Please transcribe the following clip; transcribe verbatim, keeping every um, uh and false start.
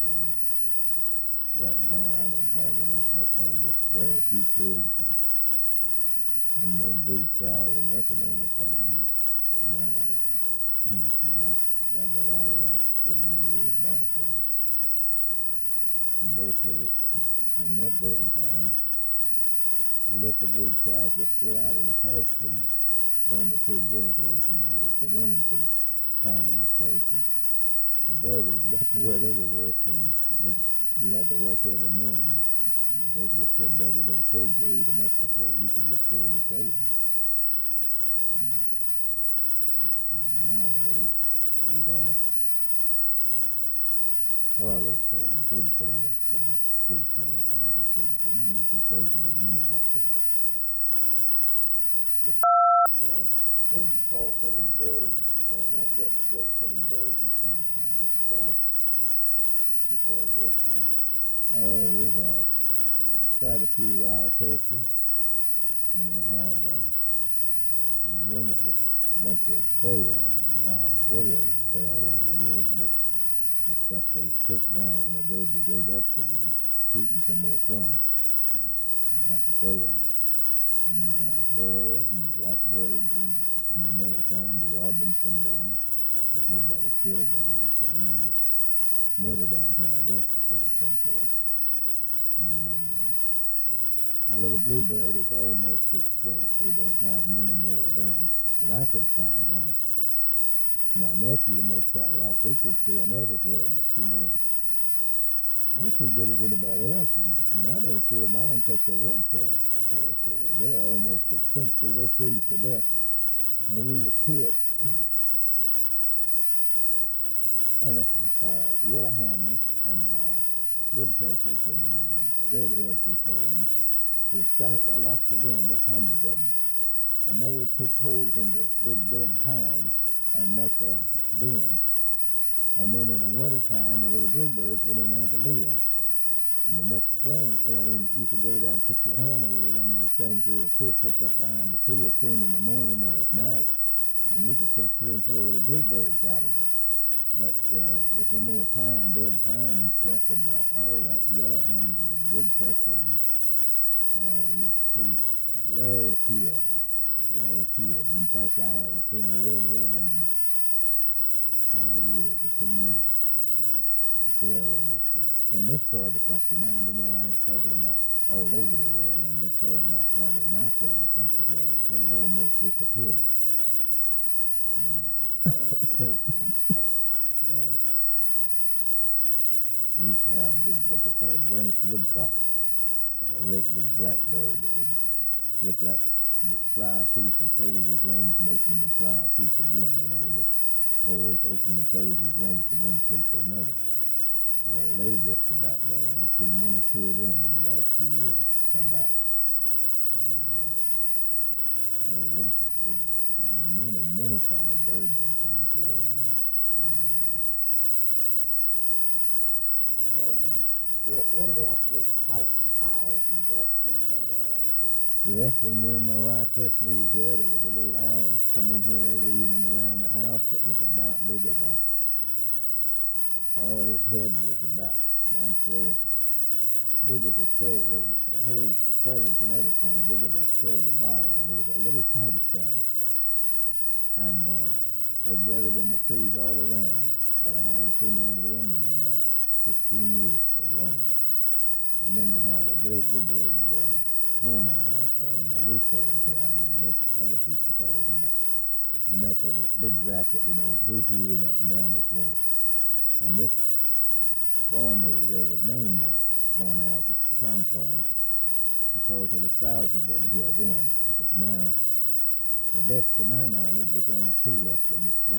uh, right now I don't have any, uh, just very few pigs and, and no brood sows and nothing on the farm. And now, when I, I got out of that a good many years back, you know. Most of it, in that day and time, we let the brood cows just go out in the pasture and bring the pigs anywhere, you know, that they wanted to find them a place. And the brothers got to where they was worse than they, you had to watch every morning. They'd get to a better little pig, they eat them up before you could get to them and save them. And but, uh, nowadays, we have parlors, uh, pig parlors for the brood cows to have their pigs in, and you can save a good many that way. Uh, what do you call some of the birds? Uh, like, what what are some of the birds you find now besides the sandhill crane? Oh, we have quite a few wild turkeys, and we have um, a wonderful bunch of quail, wild quail that stay all over the woods, but it's got so thick down in the road you go up to the shooting some more fun, Mm-hmm. uh, hunting quail. And we have doves and blackbirds, and in the wintertime the robins come down, but nobody kills them or anything. They just winter down here, I guess, is what it comes for. And then uh, our little bluebird is almost extinct. We don't have many more of them that I can find now. My nephew makes out like he can see them everywhere, but you know, I ain't too good as anybody else, and when I don't see them, I don't take their word for it. Because uh, they're almost extinct. See, they freeze to death. When we was kids, and uh, uh, yellowhammers and uh, woodpeckers and uh, redheads, we call them, there was sc- uh, lots of them, just hundreds of them. And they would pick holes in the big dead pines and make a den. And then in the wintertime, the little bluebirds went in there to live. And the next spring, I mean, you could go there and put your hand over one of those things real quick, slip up behind the tree as soon in the morning or at night, and you could catch three and four little bluebirds out of them. But uh, there's no more pine, dead pine and stuff, and uh, all that yellowhammer and woodpecker and oh, you see very few of them, very few of them. In fact, I haven't seen a redhead in five years or ten years. Mm-hmm. But they're almost in this part of the country now. I don't know, I ain't talking about all over the world. I'm just talking about right in our part of the country here, that they've almost disappeared. And uh, uh, we used to have big, what they call branch woodcocks, Uh-huh. a great big black bird that would look like fly a piece and close his wings and open them and fly a piece again. You know, he just always open and close his wings from one tree to another. Uh, they just about gone. I've seen one or two of them in the last few years come back. And, uh, oh, there's, there's many, many kind of birds and things here. And, and uh, Um, well, what about the types of owls? Did you have any kinds of owls here? yes, when me and my wife first moved here, there was a little owl that come in here every evening around the house that was about big as a all his head was about, I'd say, big as a silver, the whole feathers and everything, big as a silver dollar, and he was a little tiny thing. And uh, they gathered in the trees all around, but I haven't seen none of them in about fifteen years or longer. And then we have a great big old uh, horn owl, I call them, or we call them here. I don't know what other people call them, but they make a big racket, you know, hoo-hooing up and down the swamp. And this farm over here was named that, Horn Owl Pecan Farm, because there was thousands of them here then. But now, the best of my knowledge, there's only two left in this swamp.